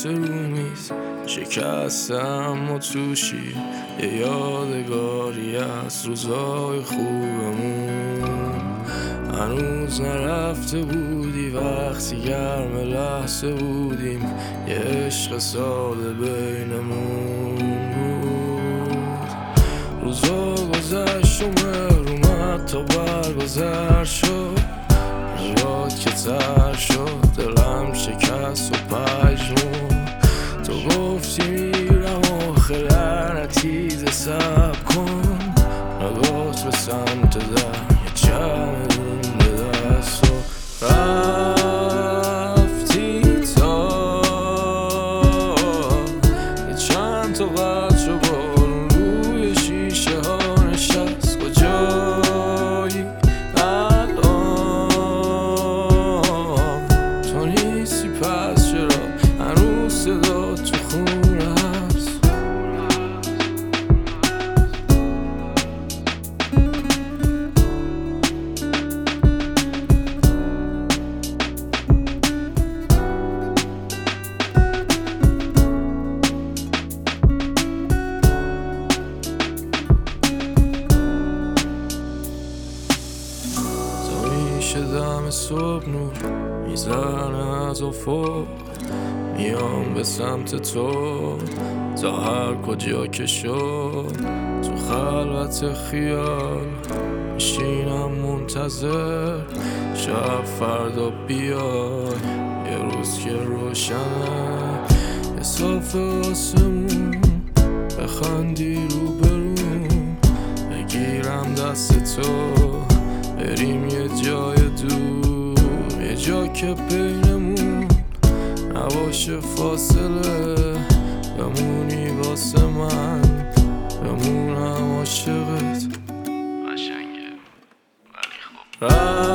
عکس رومیز شکستم و توشی یه یادگاری از روزای خوبمون. هنوز نرفته بودی وقتی گرم لحظه بودیم، یه عشق ساده بینمون بود. روزا گذشت و مهر اومد تا برگذر شد، یاد که تر شد دلم شکست و پژمون. تو گفتی میرم آخه لعنتیزه صبر کن، نگات به سمت در یه چمدون به دست و رفتی تا یه چند تا قطر بارون روی شیشه ها نشست. کجایی الان تو نیستی پس چرا هنوز صدا تو خونه هست؟ دم صبح نور میزنه از افق، میام به سمت تو تا هر کجا که شد. تو خلوت خیال میشینم منتظر شب فردا بیای، یه روز که روشنه یه صاف آسمون، بخندی رو برون بگیرم دست تو، بریم یه جای دور، یه جا که بینمون نباشه فاصله، بمونی واسه من بمونم عاشقت. قشنگه ولی خب